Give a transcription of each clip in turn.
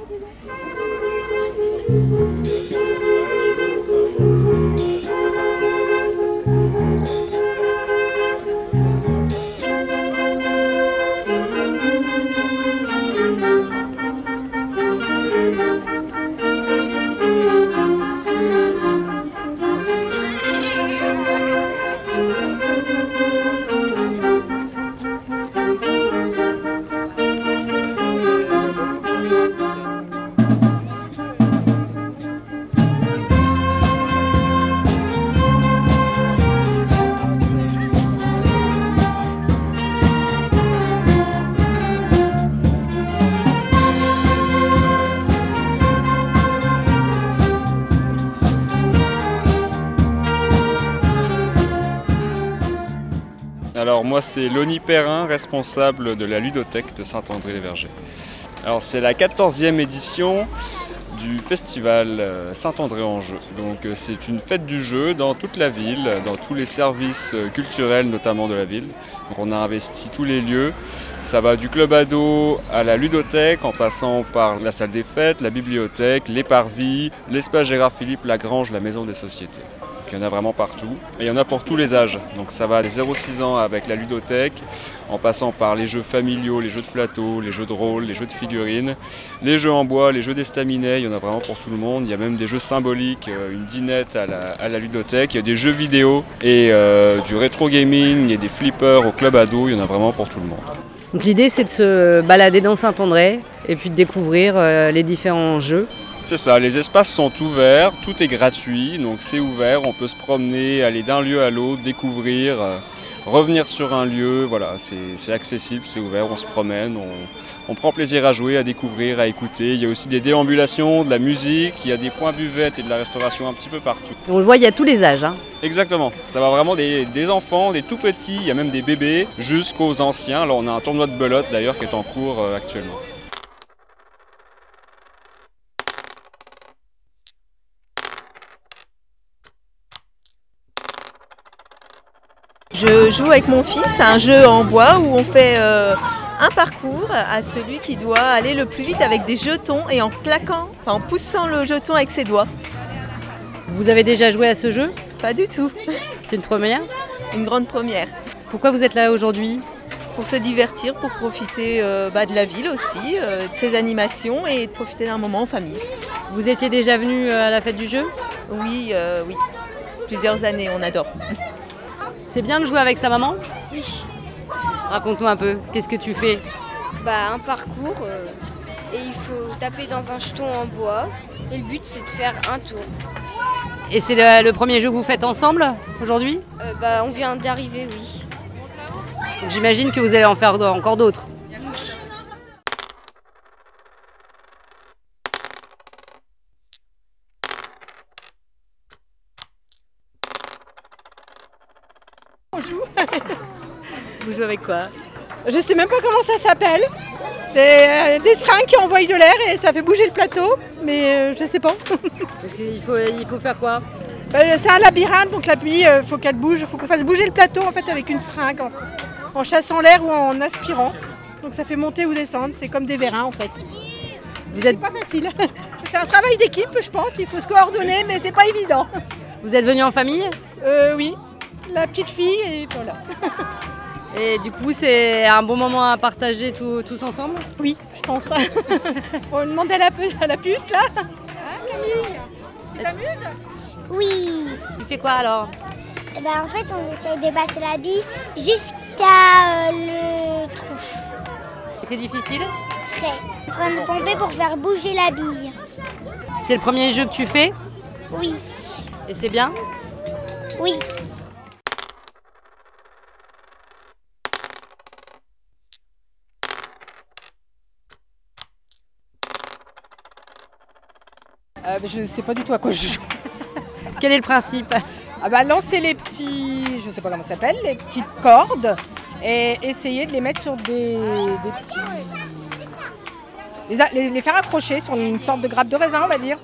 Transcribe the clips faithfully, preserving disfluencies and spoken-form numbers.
Alors moi c'est Loni Perrin, responsable de la ludothèque de Saint-André-les-Vergers. Alors c'est la quatorzième édition du festival Saint-André-en-Jeu. Donc c'est une fête du jeu dans toute la ville, dans tous les services culturels notamment de la ville. Donc on a investi tous les lieux. Ça va du club ado à la ludothèque en passant par la salle des fêtes, la bibliothèque, les parvis, l'espace Gérard-Philippe Lagrange, la maison des sociétés. Il y en a vraiment partout et il y en a pour tous les âges. Donc ça va des zéro six ans avec la ludothèque, en passant par les jeux familiaux, les jeux de plateau, les jeux de rôle, les jeux de figurines, les jeux en bois, les jeux d'estaminets, il y en a vraiment pour tout le monde. Il y a même des jeux symboliques, une dinette à la, à la ludothèque, il y a des jeux vidéo et euh, du rétro gaming, il y a des flippers au club ado, il y en a vraiment pour tout le monde. Donc l'idée c'est de se balader dans Saint-André et puis de découvrir euh, les différents jeux. C'est ça, les espaces sont ouverts, tout est gratuit, donc c'est ouvert, on peut se promener, aller d'un lieu à l'autre, découvrir, euh, revenir sur un lieu, voilà, c'est, c'est accessible, c'est ouvert, on se promène, on, on prend plaisir à jouer, à découvrir, à écouter. Il y a aussi des déambulations, de la musique, il y a des points buvettes et de la restauration un petit peu partout. On le voit, il y a tous les âges. Hein. Exactement, ça va vraiment des, des enfants, des tout petits, il y a même des bébés, jusqu'aux anciens. Alors on a un tournoi de belote d'ailleurs qui est en cours euh, actuellement. Je joue avec mon fils à un jeu en bois où on fait euh, un parcours à celui qui doit aller le plus vite avec des jetons et en claquant, enfin en poussant le jeton avec ses doigts. Vous avez déjà joué à ce jeu ? Pas du tout. C'est une première ? Une grande première. Pourquoi vous êtes là aujourd'hui ? Pour se divertir, pour profiter euh, bah, de la ville aussi, euh, de ses animations et de profiter d'un moment en famille. Vous étiez déjà venu à la fête du jeu ? Oui, euh, oui. Plusieurs années, on adore. C'est bien de jouer avec sa maman ? Oui. Raconte-moi un peu, qu'est-ce que tu fais ? Bah un parcours euh, et il faut taper dans un jeton en bois et le but c'est de faire un tour. Et c'est le, le premier jeu que vous faites ensemble aujourd'hui ? euh, Bah on vient d'arriver, oui. Donc, j'imagine que vous allez en faire encore d'autres. Oui. On joue. Vous jouez avec quoi ? Je sais même pas comment ça s'appelle. Des, euh, des seringues qui envoient de l'air et ça fait bouger le plateau, mais euh, je sais pas. Donc, il, faut, il faut faire quoi ? Ben, c'est un labyrinthe, donc la pluie, il euh, faut qu'elle bouge, il faut qu'on fasse bouger le plateau en fait avec une seringue, en, en chassant l'air ou en aspirant. Donc ça fait monter ou descendre, c'est comme des vérins en fait. Vous êtes... C'est pas facile. C'est un travail d'équipe, je pense, il faut se coordonner, mais c'est pas évident. Vous êtes venus en famille ? euh, Oui, la petite fille et voilà. Et du coup, c'est un bon moment à partager tout, tous ensemble ? Oui, je pense. On demande à la, à la puce là. Hein, Camille ? Tu t'amuses ? Oui. Tu fais quoi alors ? Eh ben, en fait, on essaie de dépasser la bille jusqu'à euh, le trou. C'est difficile ? Très. On est en train de pomper pour faire bouger la bille. C'est le premier jeu que tu fais ? Oui. Et c'est bien ? Oui. Euh, je ne sais pas du tout à quoi je joue. Quel est le principe ? Ah bah, lancer les petits, je ne sais pas comment ça s'appelle, les petites cordes et essayer de les mettre sur des, des petits... Les, les, les faire accrocher sur une sorte de grappe de raisin, on va dire.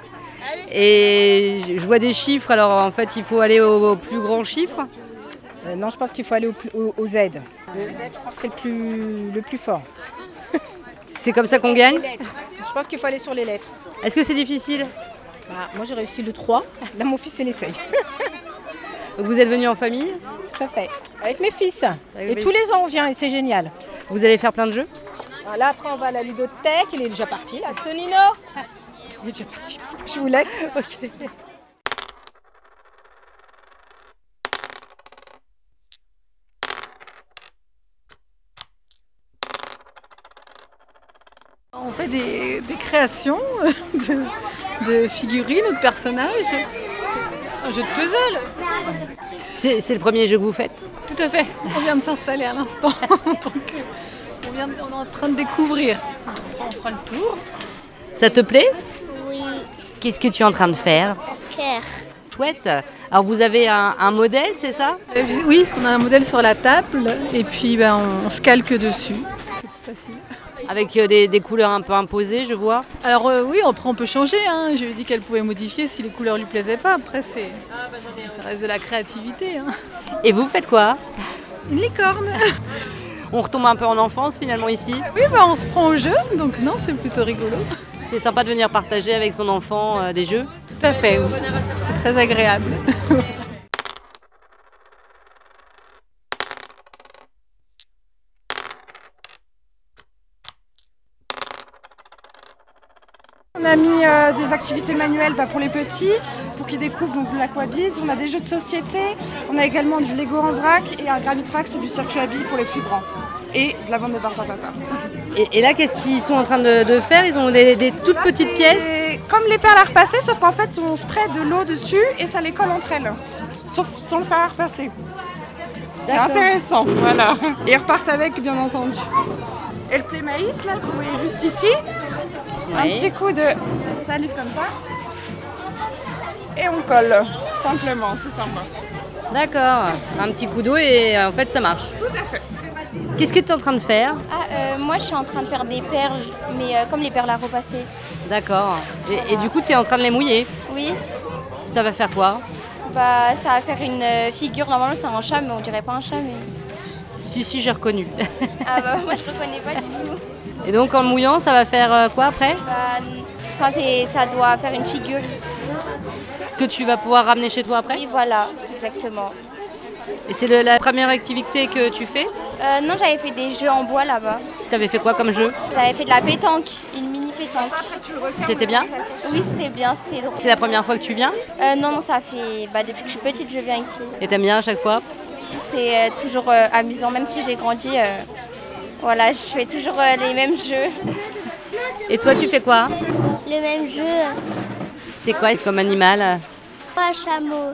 Et je vois des chiffres, alors en fait il faut aller au, au plus grand chiffre ? euh, Non, je pense qu'il faut aller au, au, au Z. Le Z, je crois que c'est le plus, le plus fort. C'est comme ça qu'on gagne ? Je pense qu'il faut aller sur les lettres. Est-ce que c'est difficile? Bah, moi j'ai réussi le trois, là mon fils il essaye. Donc vous êtes venu en famille? Tout à fait, avec mes fils. Avec Et mes- tous les ans on vient et c'est génial. Vous allez faire plein de jeux? Alors là après on va à la ludothèque, il est déjà parti là. Tonino, il est déjà parti. Je vous laisse. Ok. On fait des, des créations de, de figurines ou de personnages. Un jeu de puzzle. C'est c'est le premier jeu que vous faites? Tout à fait. On vient de s'installer à l'instant. Donc, on, vient de- on est en train de découvrir. On fera le tour. Ça te plaît? Oui, Qu'est-ce que tu es en train de faire? cœur. Chouette. Alors vous avez un, un modèle, c'est ça? Euh, Oui, on a un modèle sur la table et puis ben, on, on se calque dessus. C'est plus facile. Avec euh, des, des couleurs un peu imposées, je vois. Alors euh, oui, après on peut changer. Hein. Je lui ai dit qu'elle pouvait modifier si les couleurs lui plaisaient pas. Après, c'est, ça reste de la créativité. Hein. Et vous faites quoi? Une licorne. On retombe un peu en enfance finalement ici. Oui, ben, on se prend au jeu, donc non, c'est plutôt rigolo. C'est sympa de venir partager avec son enfant euh, des jeux. Tout à fait, oui. C'est très agréable. On a mis euh, des activités manuelles bah, pour les petits, pour qu'ils découvrent donc, l'aquabise. On a des jeux de société, on a également du Lego en vrac et un Gravitrax et du circuit à billes pour les plus grands. Et de la bande de bar à papa. Et, et là, qu'est-ce qu'ils sont en train de, de faire? Ils ont des, des toutes petites C'est pièces. comme les perles à repasser, sauf qu'en fait on spray de l'eau dessus et ça les colle entre elles. Sauf sans le faire à repasser. C'est D'accord. intéressant, voilà. Et ils repartent avec, bien entendu. Et le play maïs, là, que vous voyez juste ici. Un Oui. petit coup de salive comme ça. Et on colle, simplement, c'est sympa. D'accord. Un petit coup d'eau et euh, en fait ça marche. Tout à fait. Qu'est-ce que tu es en train de faire? Ah, euh, moi je suis en train de faire des perles, mais euh, comme les perles à repasser. D'accord. Et, et du coup, tu es en train de les mouiller. Oui, Ça va faire quoi? bah ça va faire une euh, figure, normalement c'est un chat, mais on dirait pas un chat, mais... Si, si, j'ai reconnu. Ah bah moi je reconnais pas du tout. Et donc en mouillant, ça va faire euh, quoi après? Bah, n- enfin, c'est- ça doit faire une figure. Que tu vas pouvoir ramener chez toi après? Oui, voilà, exactement. Et c'est le- la première activité que tu fais? Euh, non, j'avais fait des jeux en bois là-bas. Tu avais fait quoi comme jeu? J'avais fait de la pétanque, une mini pétanque. C'était bien? Oui, c'était bien, c'était drôle. C'est la première fois que tu viens? Euh, non, non, ça fait... Bah, depuis que je suis petite, je viens ici. Et t'aimes bien à chaque fois? C'est euh, toujours euh, amusant, même si j'ai grandi. euh, Voilà, je fais toujours euh, les mêmes jeux. Et toi, tu fais quoi? Le même jeu, C'est quoi comme animal? un chameau.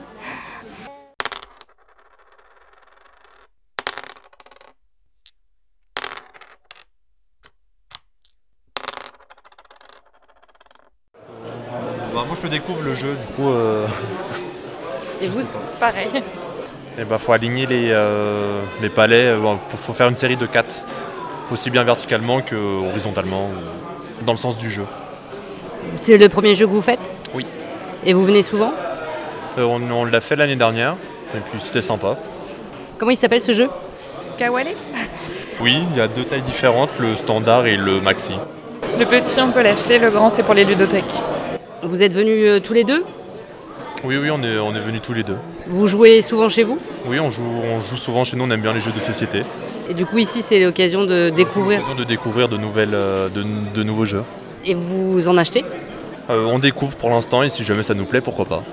Bah, moi je découvre le jeu, du coup euh, Et vous? Pareil. il bah, faut aligner les, euh, les palets, il faut faire une série de quatre, aussi bien verticalement que horizontalement, euh, dans le sens du jeu. C'est le premier jeu que vous faites? Oui. Et vous venez souvent? Euh, on on l'a fait l'année dernière, et puis c'était sympa. Comment il s'appelle ce jeu? Kawale. Oui, il y a deux tailles différentes, le standard et le maxi. Le petit, on peut l'acheter, le grand, c'est pour les ludothèques. Vous êtes venus euh, tous les deux? Oui, oui, on est, on est venus tous les deux. Vous jouez souvent chez vous? Oui, on joue, on joue souvent chez nous, on aime bien les jeux de société. Et du coup, ici, c'est l'occasion de C'est découvrir. l'occasion de découvrir de, nouvelles, euh, de, de nouveaux jeux. Et vous en achetez? Euh, on découvre pour l'instant, et si jamais ça nous plaît, pourquoi pas.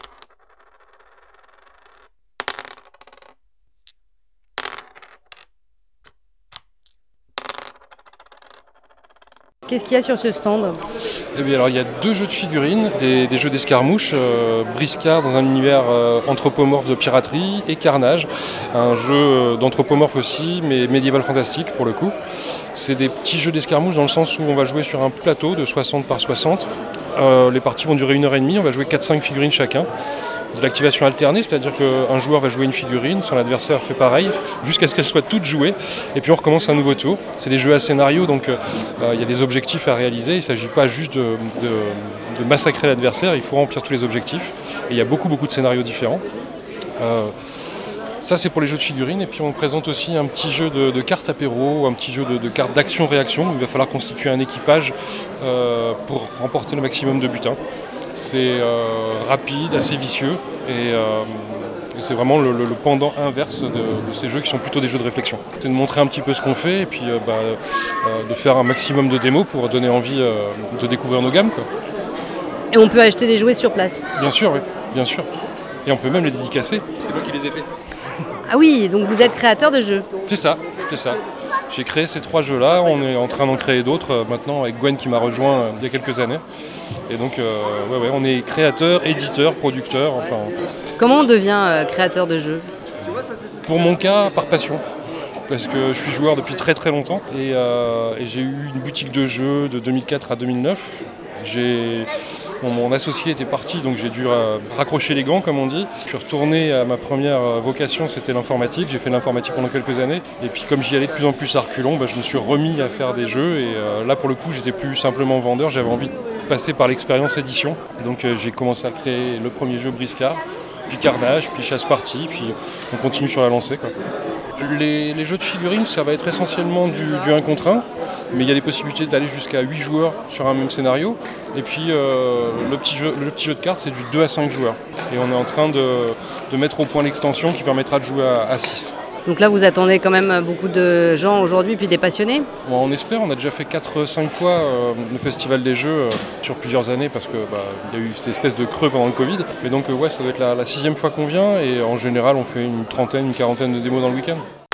Qu'est-ce qu'il y a sur ce stand? Eh bien, alors, il y a deux jeux de figurines, des, des jeux d'escarmouche, euh, Briscard dans un univers euh, anthropomorphe de piraterie et Carnage, un jeu euh, d'anthropomorphe aussi, mais médiéval fantastique pour le coup. C'est des petits jeux d'escarmouche dans le sens où on va jouer sur un plateau de soixante par soixante. Euh, les parties vont durer une heure et demie, on va jouer quatre cinq figurines chacun. De l'activation alternée, c'est-à-dire qu'un joueur va jouer une figurine, son adversaire fait pareil, jusqu'à ce qu'elles soient toutes jouées, et puis on recommence un nouveau tour. C'est des jeux à scénario, donc euh, il y a des objectifs à réaliser, il ne s'agit pas juste de, de- de massacrer l'adversaire, il faut remplir tous les objectifs, et il y a beaucoup beaucoup de scénarios différents. Euh, Ça c'est pour les jeux de figurines, et puis on présente aussi un petit jeu de, de cartes apéro, un petit jeu de, de cartes d'action-réaction, où il va falloir constituer un équipage euh, pour remporter le maximum de butins. C'est euh, rapide, assez vicieux, et euh, c'est vraiment le, le, le pendant inverse de, de ces jeux qui sont plutôt des jeux de réflexion. C'est de montrer un petit peu ce qu'on fait, et puis euh, bah, euh, de faire un maximum de démos pour donner envie euh, de découvrir nos gammes, quoi. Et on peut acheter des jouets sur place? Bien sûr, oui, bien sûr. Et on peut même les dédicacer. C'est moi qui les ai fait. Ah oui, donc vous êtes créateur de jeux? C'est ça, c'est ça. J'ai créé ces trois jeux-là, on est en train d'en créer d'autres euh, maintenant avec Gwen qui m'a rejoint euh, il y a quelques années. Et donc, euh, ouais, ouais, on est créateur, éditeur, producteur, enfin... Comment on devient euh, créateur de jeux? Pour mon cas, par passion. Parce que je suis joueur depuis très très longtemps et, euh, et j'ai eu une boutique de jeux de deux mille quatre à deux mille neuf. J'ai... Bon, mon associé était parti, donc j'ai dû euh, raccrocher les gants, comme on dit. Je suis retourné à ma première euh, vocation, c'était l'informatique. J'ai fait l'informatique pendant quelques années. Et puis comme j'y allais de plus en plus à reculons, bah, je me suis remis à faire des jeux. Et euh, là, pour le coup, j'étais plus simplement vendeur. J'avais envie de passer par l'expérience édition. Et donc euh, j'ai commencé à créer le premier jeu Briscard, puis Carnage, puis Chasse-Partie, puis on continue sur la lancée, quoi. Les, les jeux de figurines, ça va être essentiellement du, du un contre un. Mais il y a des possibilités d'aller jusqu'à huit joueurs sur un même scénario. Et puis euh, le, petit jeu, le petit jeu de cartes, c'est du deux à cinq joueurs. Et on est en train de, de mettre au point l'extension qui permettra de jouer à, à six. Donc là, vous attendez quand même beaucoup de gens aujourd'hui, puis des passionnés? Bon, on espère, on a déjà fait quatre cinq fois euh, le Festival des Jeux euh, sur plusieurs années parce qu'il bah, y a eu cette espèce de creux pendant le Covid. Mais donc euh, ouais, ça doit être la, la sixième fois qu'on vient et en général, on fait une trentaine, une quarantaine de démos dans le week-end.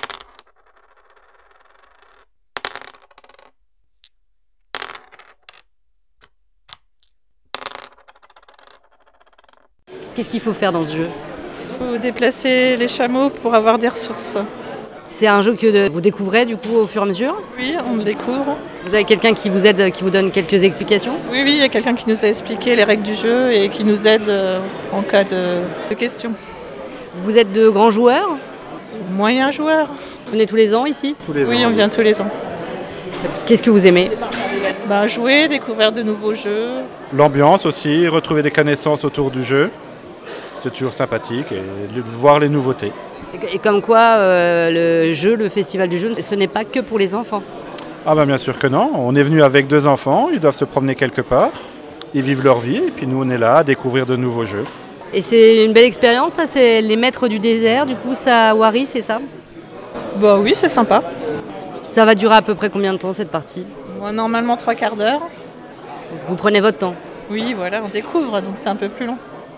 Qu'est-ce qu'il faut faire dans ce jeu? Il faut déplacer les chameaux pour avoir des ressources. C'est un jeu que de- vous découvrez du coup au fur et à mesure? Oui, on le découvre. Vous avez quelqu'un qui vous aide, qui vous donne quelques explications? Oui, oui, il y a quelqu'un qui nous a expliqué les règles du jeu et qui nous aide euh, en cas de, de questions. Vous êtes de grands joueurs? Moyen joueur. Vous venez tous les ans ici? Oui, on vient tous les ans. Qu'est-ce que vous aimez? Bah, jouer, découvrir de nouveaux jeux. L'ambiance aussi, retrouver des connaissances autour du jeu. C'est toujours sympathique et de voir les nouveautés. Et comme quoi, euh, le jeu, le festival du jeu, ce n'est pas que pour les enfants. Ah ben bien sûr que non, on est venu avec deux enfants, ils doivent se promener quelque part, ils vivent leur vie et puis nous on est là à découvrir de nouveaux jeux. Et c'est une belle expérience, ça, c'est les maîtres du désert, du coup, ça à Wari, c'est ça? Bah oui, c'est sympa. Ça va durer à peu près combien de temps cette partie? Moi, normalement trois quarts d'heure. Vous prenez votre temps? Oui, voilà, on découvre, donc c'est un peu plus long.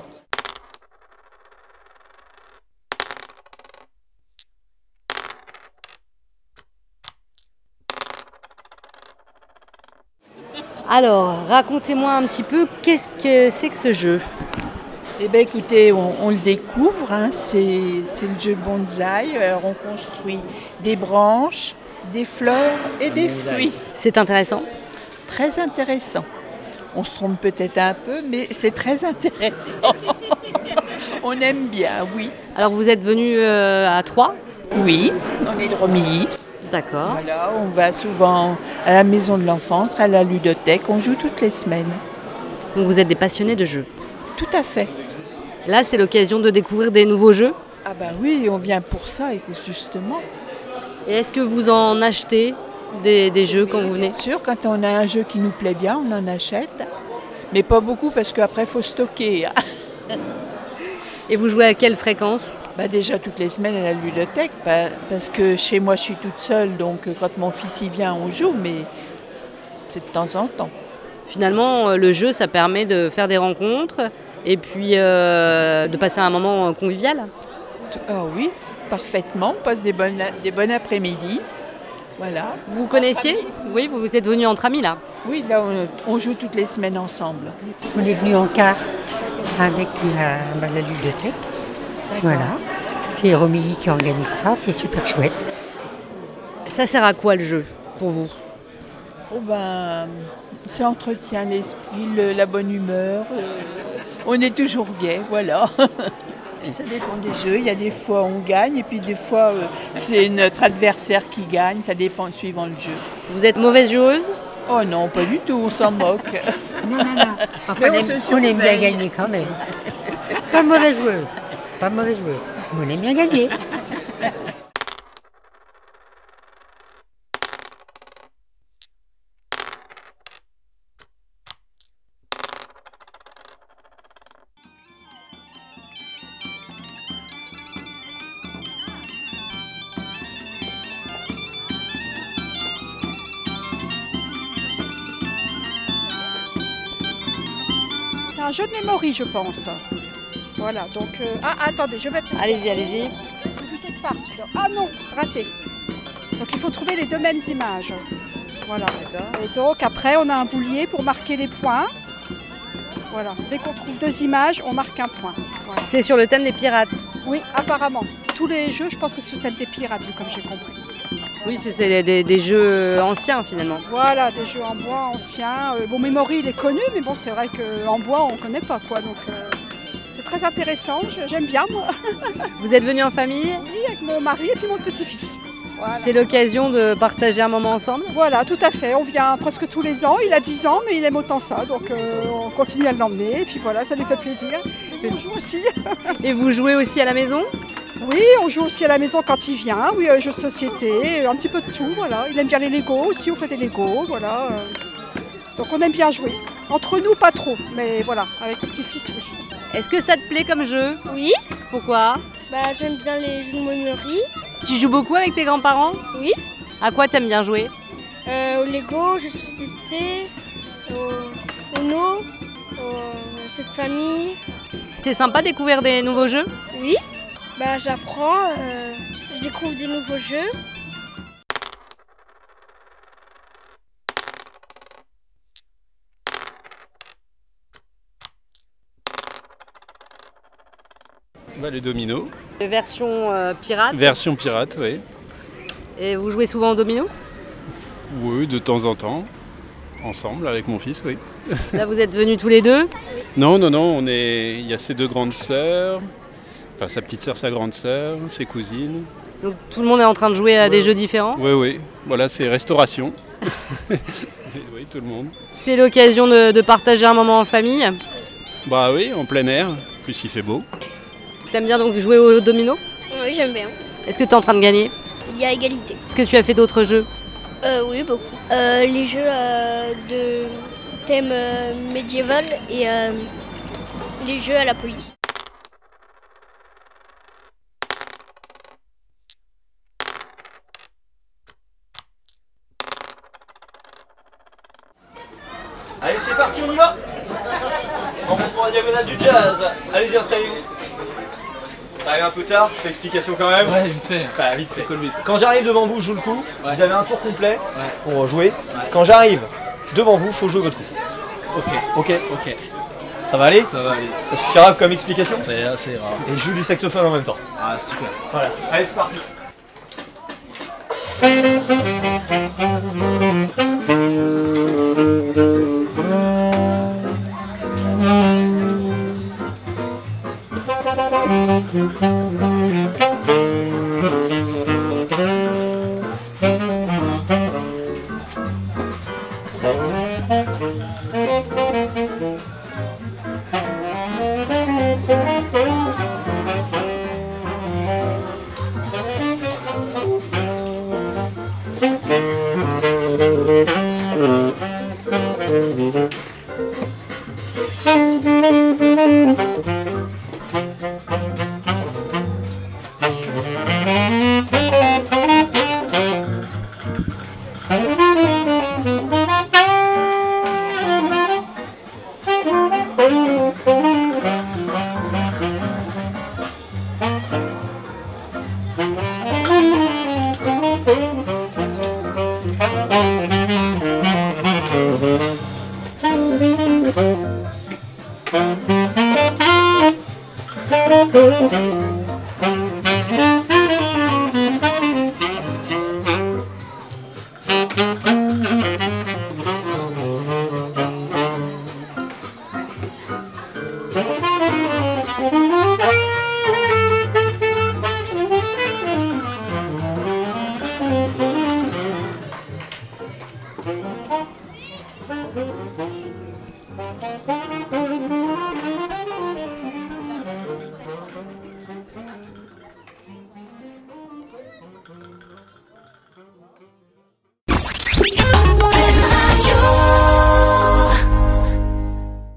Alors, racontez-moi un petit peu, qu'est-ce que c'est que ce jeu? Eh bien écoutez, on, on le découvre, hein, c'est, c'est le jeu bonsaï. Alors on construit des branches, des fleurs et des fruits. C'est intéressant? Très intéressant. On se trompe peut-être un peu, mais c'est très intéressant. On aime bien, oui. Alors vous êtes venu euh, à Troyes? Oui, on est de Romilly. D'accord. Voilà, on va souvent à la maison de l'enfance, à la ludothèque, on joue toutes les semaines. Donc vous êtes des passionnés de jeux? Tout à fait. Là, c'est l'occasion de découvrir des nouveaux jeux? Ah ben oui, on vient pour ça, justement. Et est-ce que vous en achetez des, des jeux quand vous venez? Bien sûr, quand on a un jeu qui nous plaît bien, on en achète. Mais pas beaucoup parce qu'après, il faut stocker. Et vous jouez à quelle fréquence? Bah déjà toutes les semaines à la ludothèque, parce que chez moi je suis toute seule, donc quand mon fils y vient on joue, mais c'est de temps en temps. Finalement, le jeu, ça permet de faire des rencontres et puis euh, de passer un moment convivial. Ah oui, parfaitement, on passe des bonnes, des bonnes après-midi. Voilà. Vous connaissiez? Oui, vous, vous êtes venus entre amis là? Oui, là on, on joue toutes les semaines ensemble. On est venu en car avec la, bah, la ludothèque. Voilà, c'est Romilly qui organise ça, c'est super chouette. Ça sert à quoi le jeu pour vous? Oh ben, ça entretient l'esprit, le, la bonne humeur. Euh, on est toujours gai, voilà. Puis ça dépend des jeux. Il y a des fois on gagne et puis des fois euh, c'est notre adversaire qui gagne. Ça dépend suivant le jeu. Vous êtes mauvaise joueuse? Oh non, pas du tout, on s'en moque. Non, non, non. Enfin, on, aime, on aime bien gagner quand même. Pas mauvaise joueuse. Pas mauvaise joueuse. On aime bien gagner. un jeu de memory, je pense. Voilà, donc... euh, Ah, attendez, je vais... Allez-y, allez-y. Ne peut-être pas celui-là. Ah non, raté. Donc il faut trouver les deux mêmes images. Voilà. Et donc après, on a un boulier pour marquer les points. Voilà, dès qu'on trouve deux images, on marque un point. Voilà. C'est sur le thème des pirates. Oui, apparemment. Tous les jeux, je pense que c'est sur le thème des pirates, comme j'ai compris. Oui, c'est c'est des, des jeux anciens finalement. Voilà, des jeux en bois anciens. Euh, bon, Memory, il est connu, mais bon, c'est vrai qu'en bois, on ne connaît pas, quoi. Donc, euh, c'est très intéressant, je- j'aime bien, moi. Vous êtes venus en famille? Oui, avec mon mari et puis mon petit-fils. Voilà. C'est l'occasion de partager un moment ensemble? Voilà, tout à fait. On vient presque tous les ans. Il a dix ans, mais il aime autant ça. Donc, euh, on continue à l'emmener. Et puis voilà, ça lui fait plaisir. Et on joue aussi. Et vous jouez aussi à la maison? Oui, on joue aussi à la maison quand il vient. Oui, euh, jeux de société, un petit peu de tout. Voilà. Il aime bien les Lego aussi. On fait des Lego. Voilà. euh. Donc, on aime bien jouer. Entre nous, pas trop. Mais voilà, avec le petit-fils, oui. Est-ce que ça te plaît comme jeu? Oui. Pourquoi? Bah, j'aime bien les jeux de memory. Tu joues beaucoup avec tes grands-parents? Oui. À quoi t'aimes bien jouer? Euh, au Lego, jeux de société, au Uno, au jeux de famille. C'est sympa de découvrir des nouveaux jeux? Oui. Bah, j'apprends, euh, je découvre des nouveaux jeux. Bah, les dominos. Version euh, pirate? Version pirate, oui. Et vous jouez souvent au domino? Oui, de temps en temps. Ensemble, avec mon fils, oui. Là, vous êtes venus tous les deux? Non, non, non, on est... il y a ses deux grandes sœurs, enfin sa petite sœur, sa grande sœur, ses cousines. Donc tout le monde est en train de jouer à Ouais. des jeux différents? Oui, oui, voilà, c'est restauration. Oui, tout le monde. C'est l'occasion de, de partager un moment en famille. Bah oui, en plein air, en plus il fait beau. T'aimes bien donc jouer au domino? Oui, j'aime bien. Est-ce que t'es en train de gagner? Il y a égalité. Est-ce que tu as fait d'autres jeux? Euh, oui, beaucoup. Euh, les jeux euh, de thème euh, médiéval et euh, les jeux à la police. Allez, c'est parti, on y va. On monte pour la diagonale du jazz. Allez-y, installez-vous. Ça arrive un peu tard, je fais explication quand même. Ouais, vite fait. Bah, vite fait. Cool, vite. Quand j'arrive devant vous, je joue le coup. Ouais. Vous avez un tour complet Ouais. pour jouer. Ouais. Quand j'arrive devant vous, faut jouer votre coup. Ok. Ok. Ok. Ça va aller? Ça va aller. Ça suffira comme explication? C'est assez rare. Et je joue du saxophone en même temps. Ah, super. Voilà. Allez, c'est parti. Thank you.